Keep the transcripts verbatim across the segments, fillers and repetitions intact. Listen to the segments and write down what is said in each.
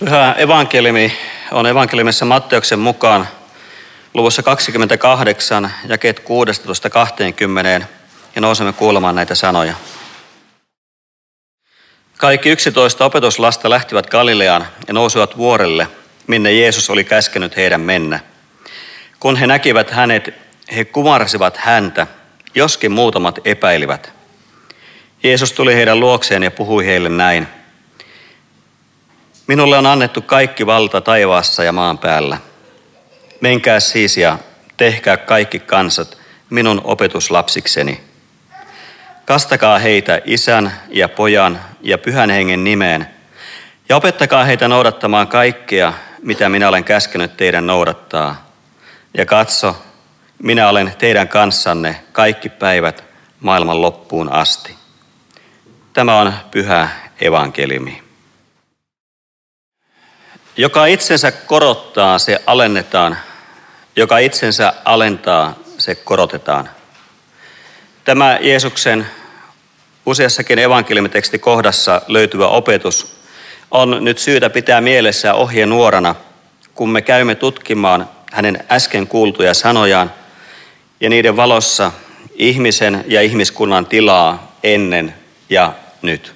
Pyhä evankeliumi on evankeliumissa Matteuksen mukaan luvussa kaksikymmentäkahdeksan, jakeet kuusitoista kaksikymmentä, ja nousemme kuulemaan näitä sanoja. Kaikki yksitoista opetuslasta lähtivät Galileaan ja nousivat vuorelle, minne Jeesus oli käskenyt heidän mennä. Kun he näkivät hänet, he kumarsivat häntä, joskin muutamat epäilivät. Jeesus tuli heidän luokseen ja puhui heille näin. Minulle on annettu kaikki valta taivaassa ja maan päällä. Menkää siis ja tehkää kaikki kansat minun opetuslapsikseni. Kastakaa heitä Isän ja Pojan ja Pyhän Hengen nimeen ja opettakaa heitä noudattamaan kaikkea, mitä minä olen käskenyt teidän noudattaa. Ja katso, minä olen teidän kanssanne kaikki päivät maailman loppuun asti. Tämä on pyhä evankeliumi. Joka itsensä korottaa, se alennetaan. Joka itsensä alentaa, se korotetaan. Tämä Jeesuksen useassakin evankeliumitekstikohdassa löytyvä opetus on nyt syytä pitää mielessä ohjenuorana, kun me käymme tutkimaan hänen äsken kuultuja sanojaan ja niiden valossa ihmisen ja ihmiskunnan tilaa ennen ja nyt.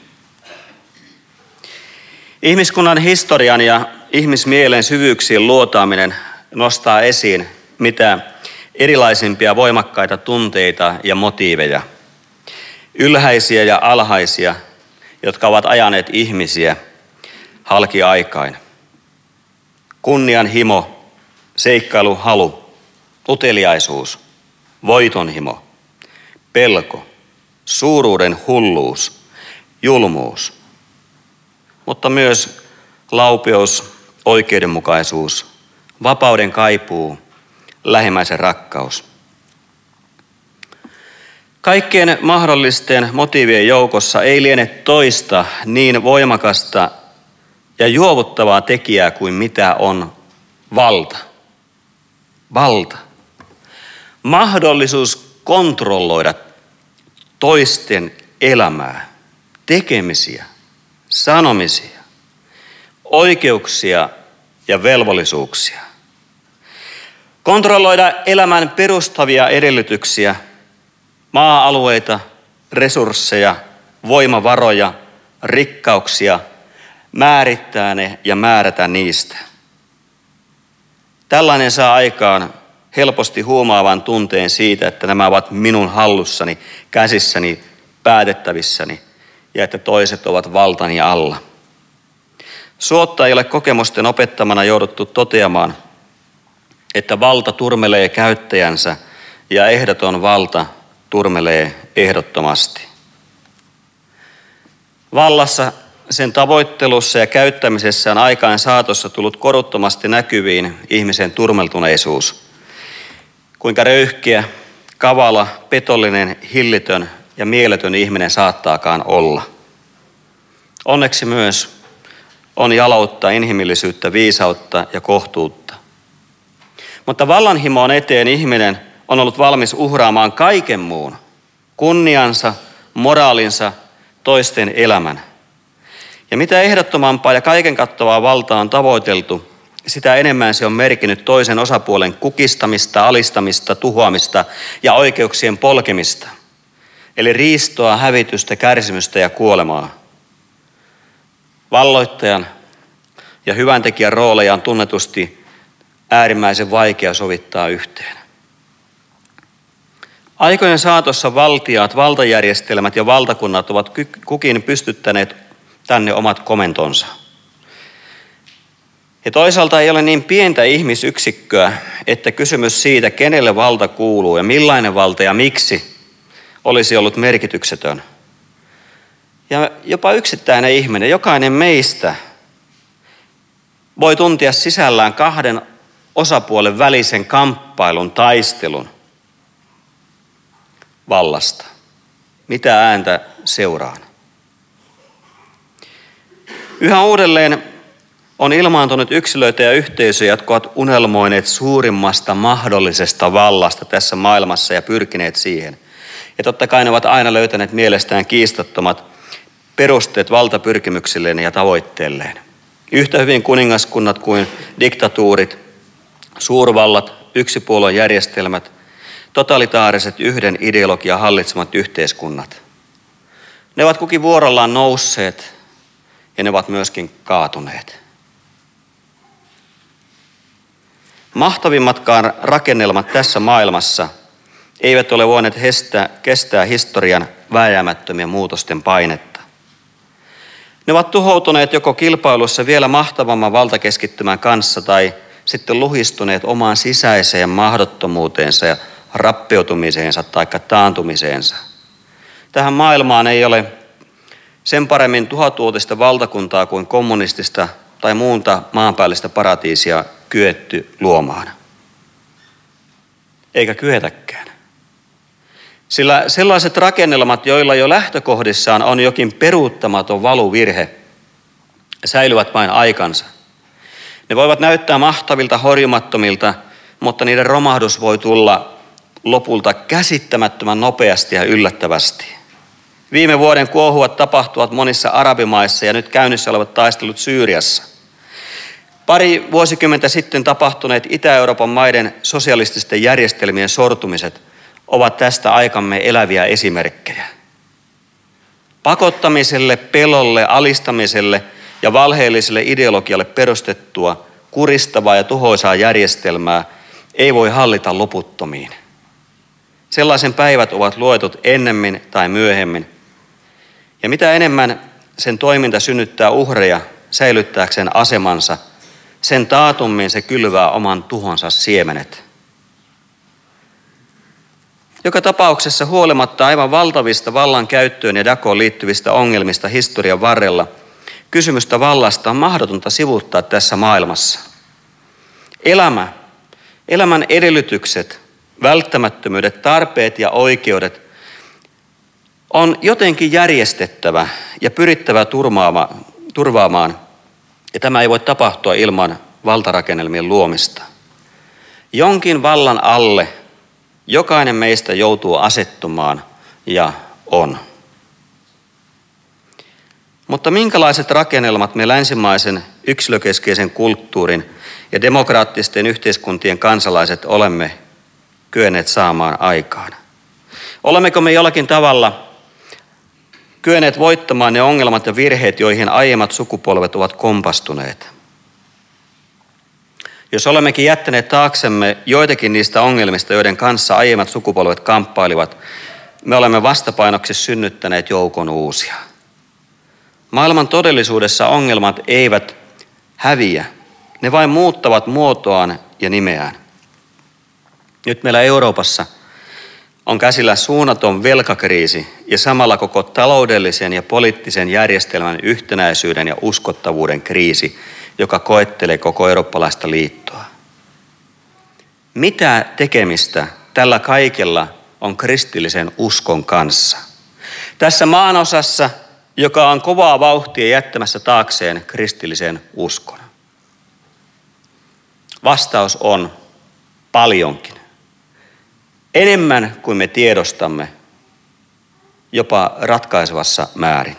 Ihmiskunnan historian ja ihmismielen syvyyksien luotaaminen nostaa esiin mitä erilaisimpia voimakkaita tunteita ja motiiveja, ylhäisiä ja alhaisia, jotka ovat ajaneet ihmisiä halki aikain. Kunnianhimo, seikkailuhalu, uteliaisuus, voitonhimo, pelko, suuruuden hulluus, julmuus, mutta myös laupeus, oikeudenmukaisuus, vapauden kaipuu, lähimmäisen rakkaus. Kaikkien mahdollisten motiivien joukossa ei liene toista niin voimakasta ja juovuttavaa tekijää kuin mitä on valta. Valta. Mahdollisuus kontrolloida toisten elämää, tekemisiä, sanomisia, oikeuksia ja velvollisuuksia. Kontrolloida elämän perustavia edellytyksiä, maa-alueita, resursseja, voimavaroja, rikkauksia, määrittää ne ja määrätä niistä. Tällainen saa aikaan helposti huumaavan tunteen siitä, että nämä ovat minun hallussani, käsissäni, päätettävissäni ja että toiset ovat valtani alla. Suotta ei ole kokemusten opettamana jouduttu toteamaan, että valta turmelee käyttäjänsä ja ehdoton valta turmelee ehdottomasti. Vallassa, sen tavoittelussa ja käyttämisessä on aikaan saatossa tullut koruttomasti näkyviin ihmisen turmeltuneisuus. Kuinka röyhkeä, kavala, petollinen, hillitön ja mieletön ihminen saattaakaan olla. Onneksi myös on jaloutta, inhimillisyyttä, viisautta ja kohtuutta. Mutta vallanhimoon eteen ihminen on ollut valmis uhraamaan kaiken muun, kunniansa, moraalinsa, toisten elämän. Ja mitä ehdottomampaa ja kaiken kattavaa valtaa on tavoiteltu, sitä enemmän se on merkinnyt toisen osapuolen kukistamista, alistamista, tuhoamista ja oikeuksien polkemista. Eli riistoa, hävitystä, kärsimystä ja kuolemaa. Valloittajan ja hyväntekijän rooleja on tunnetusti äärimmäisen vaikea sovittaa yhteen. Aikojen saatossa valtiaat, valtajärjestelmät ja valtakunnat ovat kukin pystyttäneet tänne omat komentonsa. Ja toisaalta ei ole niin pientä ihmisyksikköä, että kysymys siitä, kenelle valta kuuluu ja millainen valta ja miksi, olisi ollut merkityksetön. Ja jopa yksittäinen ihminen, jokainen meistä, voi tuntea sisällään kahden osapuolen välisen kamppailun, taistelun vallasta. Mitä ääntä seuraan? Yhä uudelleen on ilmaantunut yksilöitä ja yhteisöjä, jotka ovat unelmoineet suurimmasta mahdollisesta vallasta tässä maailmassa ja pyrkineet siihen. Ja totta kai ne ovat aina löytäneet mielestään kiistattomat perusteet valtapyrkimyksilleen ja tavoitteelleen. Yhtä hyvin kuningaskunnat kuin diktatuurit, suurvallat, yksipuoluejärjestelmät, totalitaariset yhden ideologian hallitsemat yhteiskunnat. Ne ovat kukin vuorollaan nousseet ja ne ovat myöskin kaatuneet. Mahtavimmatkaan rakennelmat tässä maailmassa eivät ole voineet kestää, kestää historian vääjäämättömiä muutosten painetta. Ne ovat tuhoutuneet joko kilpailussa vielä mahtavamman valtakeskittymän kanssa tai sitten luhistuneet omaan sisäiseen mahdottomuuteensa ja rappeutumiseensa tai taantumiseensa. Tähän maailmaan ei ole sen paremmin tuhatvuotista valtakuntaa kuin kommunistista tai muunta maanpäällistä paratiisia kyetty luomaan. Eikä kyetäkään. Sillä sellaiset rakennelmat, joilla jo lähtökohdissaan on jokin peruuttamaton valuvirhe, säilyvät vain aikansa. Ne voivat näyttää mahtavilta, horjumattomilta, mutta niiden romahdus voi tulla lopulta käsittämättömän nopeasti ja yllättävästi. Viime vuoden kuohuvat tapahtuvat monissa arabimaissa ja nyt käynnissä olevat taistelut Syyriassa. Pari vuosikymmentä sitten tapahtuneet Itä-Euroopan maiden sosialististen järjestelmien sortumiset ovat tästä aikamme eläviä esimerkkejä. Pakottamiselle, pelolle, alistamiselle ja valheelliselle ideologialle perustettua, kuristavaa ja tuhoisaa järjestelmää ei voi hallita loputtomiin. Sellaisen päivät ovat luetut ennemmin tai myöhemmin. Ja mitä enemmän sen toiminta synnyttää uhreja säilyttääkseen asemansa, sen taatummin se kylvää oman tuhonsa siemenet. Joka tapauksessa huolimatta aivan valtavista vallan käyttöön ja jakoon liittyvistä ongelmista historian varrella, kysymystä vallasta on mahdotonta sivuuttaa tässä maailmassa. Elämä, elämän edellytykset, välttämättömyydet, tarpeet ja oikeudet on jotenkin järjestettävä ja pyrittävä turvaamaan, ja tämä ei voi tapahtua ilman valtarakennelmien luomista. Jonkin vallan alle jokainen meistä joutuu asettumaan ja on. Mutta minkälaiset rakennelmat me länsimaisen yksilökeskeisen kulttuurin ja demokraattisten yhteiskuntien kansalaiset olemme kyenneet saamaan aikaan? Olemmeko me jollakin tavalla kyenneet voittamaan ne ongelmat ja virheet, joihin aiemmat sukupolvet ovat kompastuneet? Jos olemmekin jättäneet taaksemme joitakin niistä ongelmista, joiden kanssa aiemmat sukupolvet kamppailivat, me olemme vastapainoksi synnyttäneet joukon uusia. Maailman todellisuudessa ongelmat eivät häviä, ne vain muuttavat muotoaan ja nimeään. Nyt meillä Euroopassa on käsillä suunnaton velkakriisi ja samalla koko taloudellisen ja poliittisen järjestelmän yhtenäisyyden ja uskottavuuden kriisi, joka koettelee koko eurooppalaista liittoa. Mitä tekemistä tällä kaikella on kristillisen uskon kanssa? Tässä maanosassa, joka on kovaa vauhtia jättämässä taakseen kristillisen uskon. Vastaus on paljonkin. Enemmän kuin me tiedostamme, jopa ratkaisevassa määrin.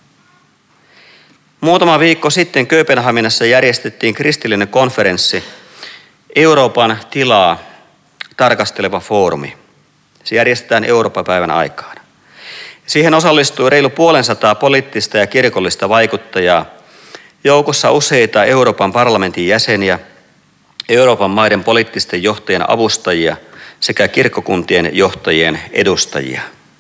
Muutama viikko sitten Kööpenhaminassa järjestettiin kristillinen konferenssi, Euroopan tilaa tarkasteleva foorumi. Se järjestetään Euroopan päivän aikaan. Siihen osallistui reilu puolensataa poliittista ja kirkollista vaikuttajaa, joukossa useita Euroopan parlamentin jäseniä, Euroopan maiden poliittisten johtajien avustajia sekä kirkkokuntien johtajien edustajia.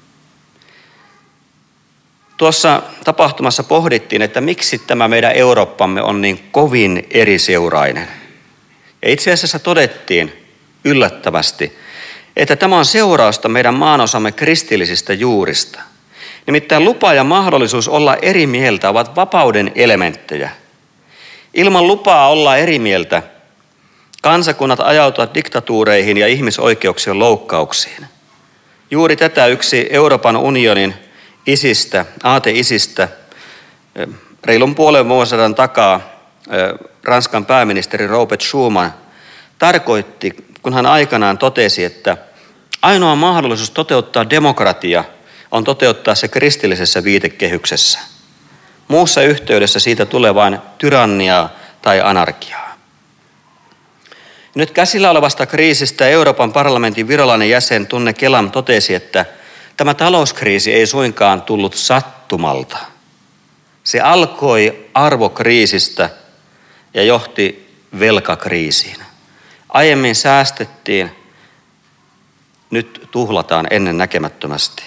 Tuossa tapahtumassa pohdittiin, että miksi tämä meidän Eurooppamme on niin kovin eriseurainen. Ja itse asiassa todettiin yllättävästi, että tämä on seurausta meidän maanosamme kristillisistä juurista. Nimittäin lupa ja mahdollisuus olla eri mieltä ovat vapauden elementtejä. Ilman lupaa olla eri mieltä kansakunnat ajautuvat diktatuureihin ja ihmisoikeuksien loukkauksiin. Juuri tätä yksi Euroopan unionin isistä, aateisistä, reilun puolen vuosisadan takaa Ranskan pääministeri Robert Schuman tarkoitti, kun hän aikanaan totesi, että ainoa mahdollisuus toteuttaa demokratia on toteuttaa se kristillisessä viitekehyksessä. Muussa yhteydessä siitä tulee vain tyranniaa tai anarkiaa. Nyt käsillä olevasta kriisistä Euroopan parlamentin virolainen jäsen Tunne Kelam totesi, että tämä talouskriisi ei suinkaan tullut sattumalta. Se alkoi arvokriisistä ja johti velkakriisiin. Aiemmin säästettiin, nyt tuhlataan ennen näkemättömästi.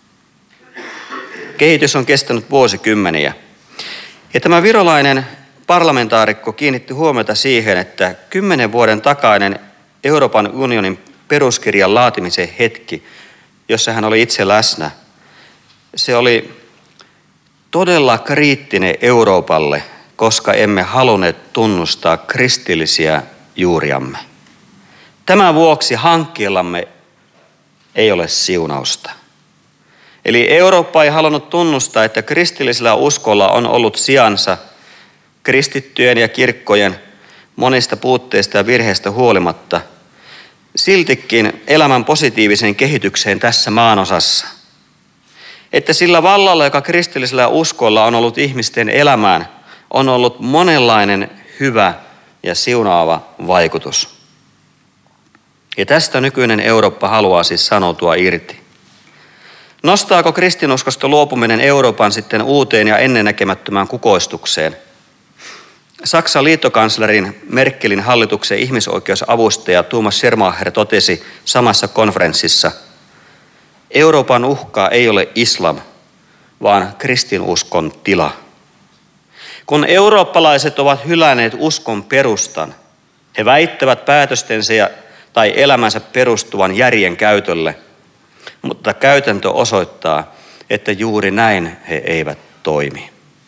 Kehitys on kestänyt vuosikymmeniä. Ja tämä virolainen parlamentaarikko kiinnitti huomiota siihen, että kymmenen vuoden takainen Euroopan unionin peruskirjan laatimisen hetki, jossa hän oli itse läsnä, se oli todella kriittinen Euroopalle, koska emme halunneet tunnustaa kristillisiä juuriamme. Tämän vuoksi hankkeellamme ei ole siunausta. Eli Eurooppa ei halunnut tunnustaa, että kristillisellä uskolla on ollut sijansa kristittyjen ja kirkkojen monista puutteista ja virheistä huolimatta, siltikin elämän positiiviseen kehitykseen tässä maanosassa. Että sillä vallalla, joka kristillisellä uskolla on ollut ihmisten elämään, on ollut monenlainen hyvä ja siunaava vaikutus. Ja tästä nykyinen Eurooppa haluaa siis sanoutua irti. Nostaako kristinuskosta luopuminen Euroopan sitten uuteen ja ennennäkemättömään kukoistukseen? Saksan liittokanslerin Merkelin hallituksen ihmisoikeusavustaja Thomas Schermacher totesi samassa konferenssissa: Euroopan uhka ei ole islam, vaan kristinuskon tila. Kun eurooppalaiset ovat hylänneet uskon perustan, he väittävät päätöstensä tai elämänsä perustuvan järjen käytölle, mutta käytäntö osoittaa, että juuri näin he eivät toimi.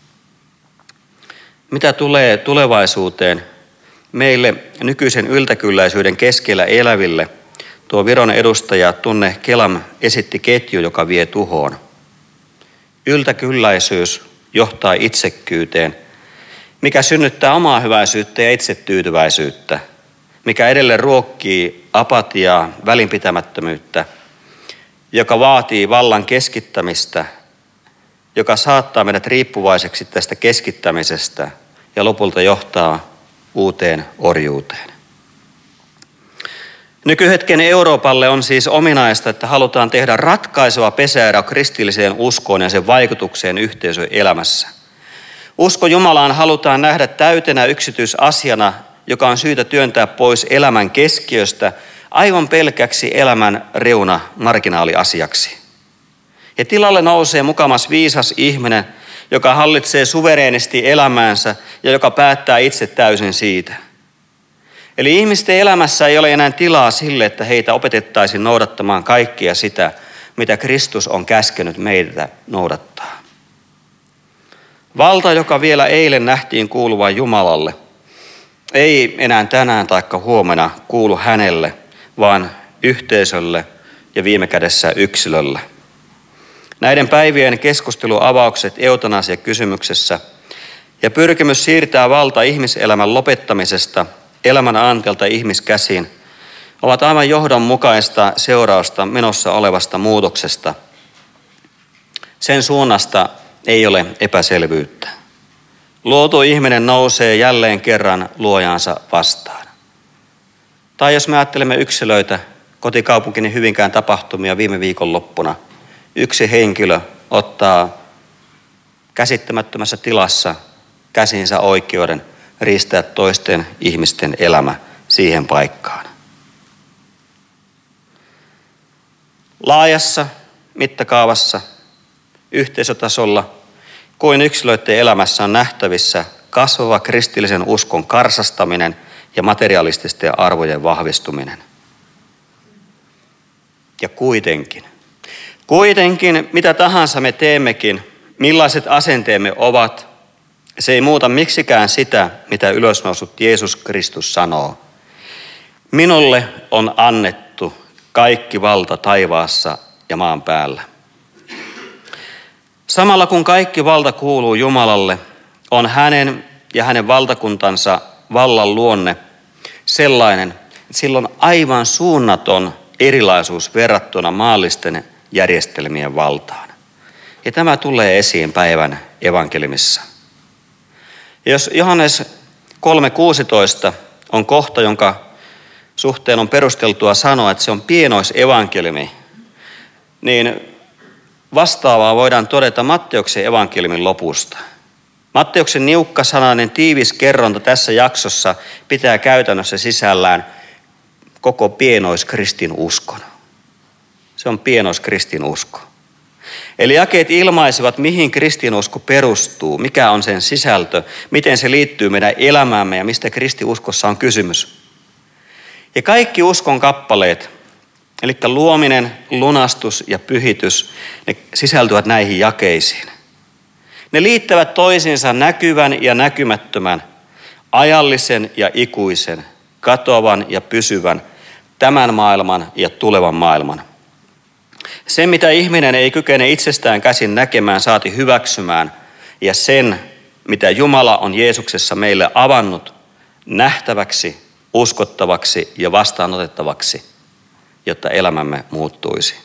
Mitä tulee tulevaisuuteen, meille nykyisen yltäkylläisyyden keskellä eläville tuo Viron edustaja Tunne Kelam esitti ketju, joka vie tuhoon. Yltäkylläisyys johtaa itsekkyyteen, mikä synnyttää omaa hyväisyyttä ja itsetyytyväisyyttä, mikä edelleen ruokkii apatiaa, välinpitämättömyyttä, joka vaatii vallan keskittämistä, joka saattaa meidät riippuvaiseksi tästä keskittämisestä ja lopulta johtaa uuteen orjuuteen. Nykyhetken Euroopalle on siis ominaista, että halutaan tehdä ratkaiseva pesäerä kristilliseen uskoon ja sen vaikutukseen yhteisön elämässä. Usko Jumalaan halutaan nähdä täytenä yksityisasiana, joka on syytä työntää pois elämän keskiöstä aivan pelkäksi elämän reuna marginaaliasiaksi. Ja tilalle nousee mukamas viisas ihminen, joka hallitsee suvereenisti elämäänsä ja joka päättää itse täysin siitä. Eli ihmisten elämässä ei ole enää tilaa sille, että heitä opetettaisiin noudattamaan kaikkia sitä, mitä Kristus on käskenyt meitä noudattaa. Valta, joka vielä eilen nähtiin kuuluvan Jumalalle, ei enää tänään taikka huomenna kuulu hänelle, vaan yhteisölle ja viime kädessä yksilölle. Näiden päivien keskusteluavaukset eutanasia-kysymyksessä ja pyrkimys siirtää valta ihmiselämän lopettamisesta elämän antelta ihmiskäsiin ovat aivan johdonmukaista seurausta menossa olevasta muutoksesta. Sen suunnasta ei ole epäselvyyttä. Luotu ihminen nousee jälleen kerran luojaansa vastaan. Tai jos me ajattelemme yksilöitä, kotikaupunkini Hyvinkään tapahtumia viime viikonloppuna, yksi henkilö ottaa käsittämättömässä tilassa käsinsä oikeuden riistää toisten ihmisten elämä siihen paikkaan. Laajassa mittakaavassa, yhteisötasolla kuin yksilöiden elämässä on nähtävissä kasvava kristillisen uskon karsastaminen ja materialististen arvojen vahvistuminen. Ja kuitenkin, kuitenkin mitä tahansa me teemmekin, millaiset asenteemme ovat, se ei muuta miksikään sitä, mitä ylösnousut Jeesus Kristus sanoo. Minulle on annettu kaikki valta taivaassa ja maan päällä. Samalla kun kaikki valta kuuluu Jumalalle, on hänen ja hänen valtakuntansa vallan luonne sellainen, että sillä on aivan suunnaton erilaisuus verrattuna maallisten järjestelmien valtaan. Ja tämä tulee esiin päivän evankeliumissa. Ja jos Johannes kolme kuusitoista on kohta, jonka suhteen on perusteltua sanoa, että se on pienoisevankeliumi, niin vastaavaa voidaan todeta Matteuksen evankeliumin lopusta. Matteuksen niukkasanainen tiivis kerronta tässä jaksossa pitää käytännössä sisällään koko pienoiskristinuskon. Se on pienoiskristinusko. Eli jakeet ilmaisivat, mihin kristinusko perustuu, mikä on sen sisältö, miten se liittyy meidän elämäämme ja mistä kristiuskossa on kysymys. Ja kaikki uskon kappaleet, eli luominen, lunastus ja pyhitys, ne sisältyvät näihin jakeisiin. Ne liittävät toisiinsa näkyvän ja näkymättömän, ajallisen ja ikuisen, katoavan ja pysyvän, tämän maailman ja tulevan maailman. Se, mitä ihminen ei kykene itsestään käsin näkemään, saati hyväksymään, ja sen, mitä Jumala on Jeesuksessa meille avannut nähtäväksi, uskottavaksi ja vastaanotettavaksi, jotta elämämme muuttuisi.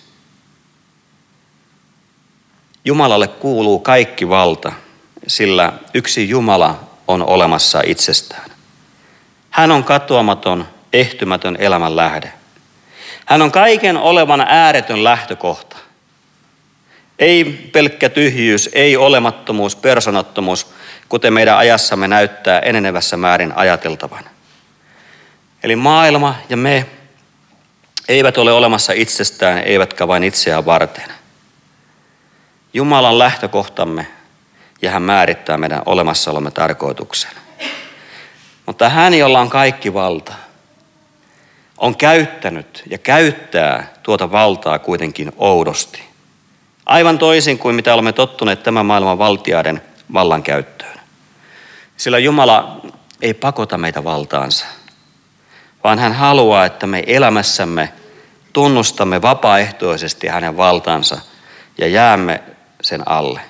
Jumalalle kuuluu kaikki valta, sillä yksi Jumala on olemassa itsestään. Hän on katoamaton, ehtymätön elämän lähde. Hän on kaiken olevan ääretön lähtökohta. Ei pelkkä tyhjyys, ei olemattomuus, persoonattomuus, kuten meidän ajassamme näyttää enenevässä määrin ajateltavan. Eli maailma ja me eivät ole olemassa itsestään, eivätkä vain itseään varten. Jumala on lähtökohtamme ja hän määrittää meidän olemassaolomme tarkoituksen. Mutta hän, jolla on kaikki valta, on käyttänyt ja käyttää tuota valtaa kuitenkin oudosti. Aivan toisin kuin mitä olemme tottuneet tämän maailman valtiaiden vallankäyttöön. Sillä Jumala ei pakota meitä valtaansa, vaan hän haluaa, että me elämässämme tunnustamme vapaaehtoisesti hänen valtaansa ja jäämme sen alle.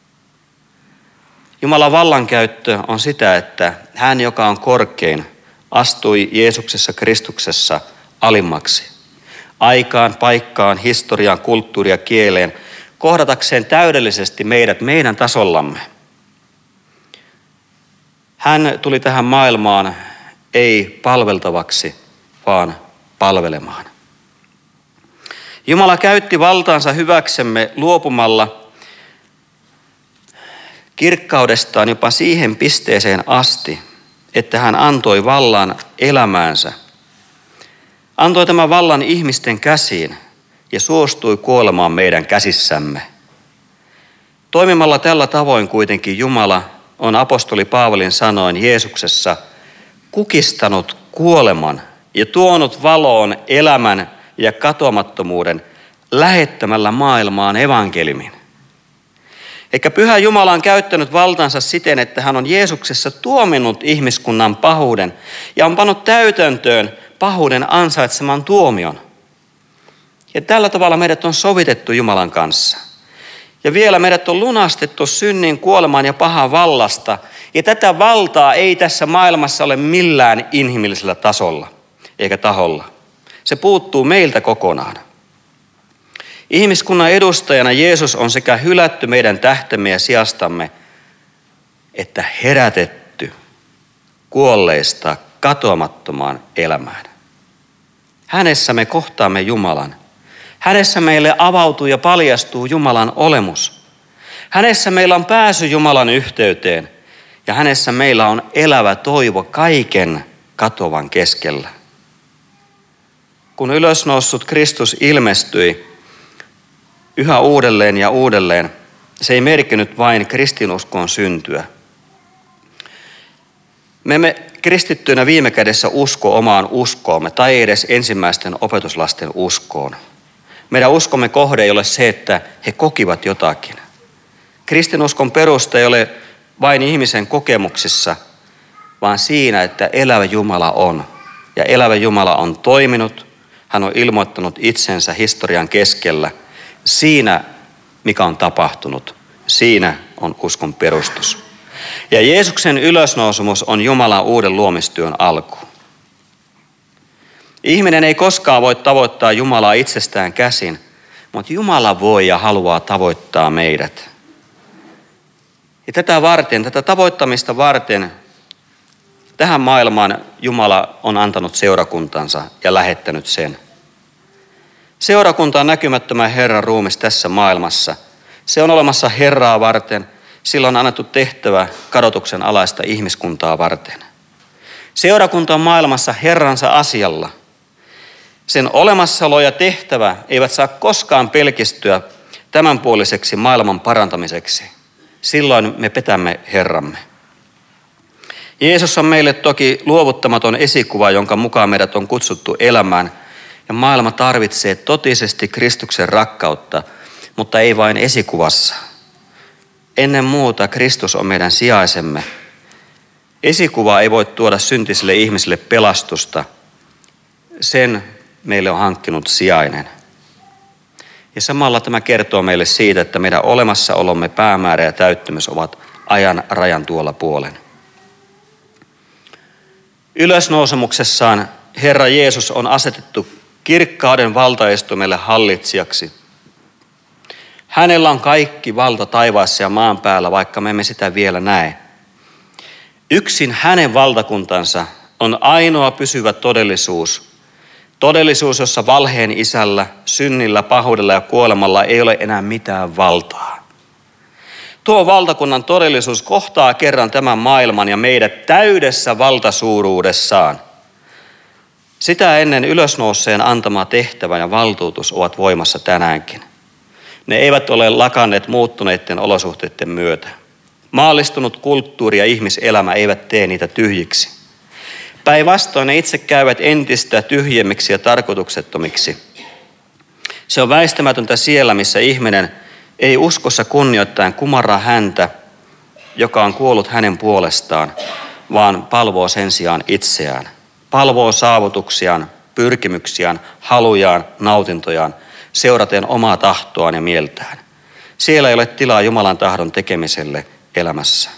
Jumalan vallankäyttö on sitä, että hän, joka on korkein, astui Jeesuksessa Kristuksessa alimmaksi. Aikaan, paikkaan, historiaan, kulttuuriin ja kieleen, kohdatakseen täydellisesti meidät meidän tasollamme. Hän tuli tähän maailmaan ei palveltavaksi, vaan palvelemaan. Jumala käytti valtaansa hyväksemme luopumalla kirkkaudestaan jopa siihen pisteeseen asti, että hän antoi vallan elämäänsä. Antoi tämän vallan ihmisten käsiin ja suostui kuolemaan meidän käsissämme. Toimimalla tällä tavoin kuitenkin Jumala on apostoli Paavalin sanoin Jeesuksessa kukistanut kuoleman ja tuonut valoon elämän ja katoamattomuuden lähettämällä maailmaan evankeliumin. Eikä Pyhä Jumala on käyttänyt valtansa siten, että hän on Jeesuksessa tuominnut ihmiskunnan pahuuden ja on pannut täytäntöön pahuuden ansaitseman tuomion. Ja tällä tavalla meidät on sovitettu Jumalan kanssa. Ja vielä meidät on lunastettu synnin, kuoleman ja pahan vallasta. Ja tätä valtaa ei tässä maailmassa ole millään inhimillisellä tasolla eikä taholla. Se puuttuu meiltä kokonaan. Ihmiskunnan edustajana Jeesus on sekä hylätty meidän tähtemme ja sijastamme, että herätetty kuolleista katoamattomaan elämään. Hänessä me kohtaamme Jumalan. Hänessä meille avautuu ja paljastuu Jumalan olemus. Hänessä meillä on pääsy Jumalan yhteyteen ja hänessä meillä on elävä toivo kaiken katoavan keskellä. Kun ylösnoussut Kristus ilmestyi yhä uudelleen ja uudelleen, se ei merkinnyt vain kristinuskon syntyä. Me emme kristittyinä viime kädessä usko omaan uskoomme tai edes ensimmäisten opetuslasten uskoon. Meidän uskomme kohde ei ole se, että he kokivat jotakin. Kristinuskon peruste ei ole vain ihmisen kokemuksissa, vaan siinä, että elävä Jumala on. Ja elävä Jumala on toiminut, hän on ilmoittanut itsensä historian keskellä. Siinä, mikä on tapahtunut, siinä on uskon perustus. Ja Jeesuksen ylösnousemus on Jumalan uuden luomistyön alku. Ihminen ei koskaan voi tavoittaa Jumalaa itsestään käsin, mutta Jumala voi ja haluaa tavoittaa meidät. Ja tätä varten, tätä tavoittamista varten, tähän maailmaan Jumala on antanut seurakuntansa ja lähettänyt sen. Seurakunta on näkymättömän Herran ruumis tässä maailmassa. Se on olemassa Herraa varten. Sillä on annettu tehtävä kadotuksen alaista ihmiskuntaa varten. Seurakunta on maailmassa Herransa asialla. Sen olemassaolo ja tehtävä eivät saa koskaan pelkistyä tämänpuoliseksi maailman parantamiseksi. Silloin me petämme Herramme. Jeesus on meille toki luovuttamaton esikuva, jonka mukaan meidät on kutsuttu elämään. Ja maailma tarvitsee totisesti Kristuksen rakkautta, mutta ei vain esikuvassa. Ennen muuta Kristus on meidän sijaisemme. Esikuva ei voi tuoda syntisille ihmisille pelastusta. Sen meille on hankkinut sijainen. Ja samalla tämä kertoo meille siitä, että meidän olemassaolomme päämäärä ja täyttymys ovat ajan rajan tuolla puolen. Ylösnousemuksessaan Herra Jeesus on asetettu kirkkauden valtaistumelle hallitsijaksi. Hänellä on kaikki valta taivaassa ja maan päällä, vaikka me emme sitä vielä näe. Yksin hänen valtakuntansa on ainoa pysyvä todellisuus. Todellisuus, jossa valheen isällä, synnillä, pahuudella ja kuolemalla ei ole enää mitään valtaa. Tuo valtakunnan todellisuus kohtaa kerran tämän maailman ja meidät täydessä valtasuuruudessaan. Sitä ennen ylösnouseen antama tehtävä ja valtuutus ovat voimassa tänäänkin. Ne eivät ole lakanneet muuttuneiden olosuhteiden myötä. Maallistunut kulttuuri ja ihmiselämä eivät tee niitä tyhjiksi. Päinvastoin ne itse käyvät entistä tyhjemmiksi ja tarkoituksettomiksi. Se on väistämätöntä siellä, missä ihminen ei uskossa kunnioittaen kumarra häntä, joka on kuollut hänen puolestaan, vaan palvoo sen sijaan itseään. Palvoo saavutuksiaan, pyrkimyksiään, halujaan, nautintojaan, seuraten omaa tahtoaan ja mieltään. Siellä ei ole tilaa Jumalan tahdon tekemiselle elämässä.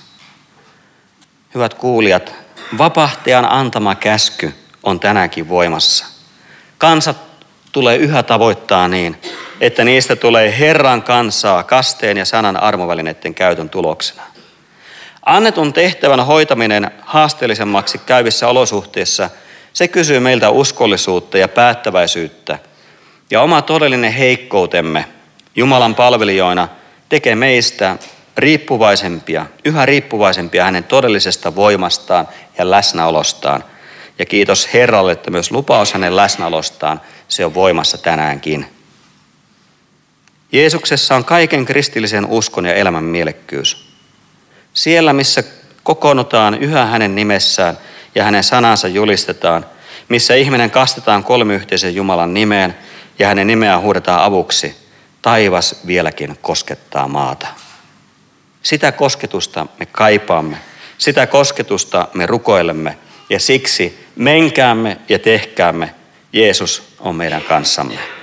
Hyvät kuulijat, vapahtajan antama käsky on tänäänkin voimassa. Kansat tulee yhä tavoittaa niin, että niistä tulee Herran kansaa kasteen ja sanan armovälineiden käytön tuloksena. Annetun tehtävän hoitaminen haasteellisemmaksi käyvissä olosuhteissa, se kysyy meiltä uskollisuutta ja päättäväisyyttä. Ja oma todellinen heikkoutemme Jumalan palvelijoina tekee meistä riippuvaisempia, yhä riippuvaisempia hänen todellisesta voimastaan ja läsnäolostaan. Ja kiitos Herralle, että myös lupaus hänen läsnäolostaan, se on voimassa tänäänkin. Jeesuksessa on kaiken kristillisen uskon ja elämän mielekkyys. Siellä, missä kokoonnutaan yhä hänen nimessään ja hänen sanansa julistetaan, missä ihminen kastetaan kolmiyhteisen Jumalan nimeen ja hänen nimeään huudetaan avuksi, taivas vieläkin koskettaa maata. Sitä kosketusta me kaipaamme, sitä kosketusta me rukoilemme ja siksi menkäämme ja tehkäämme, Jeesus on meidän kanssamme.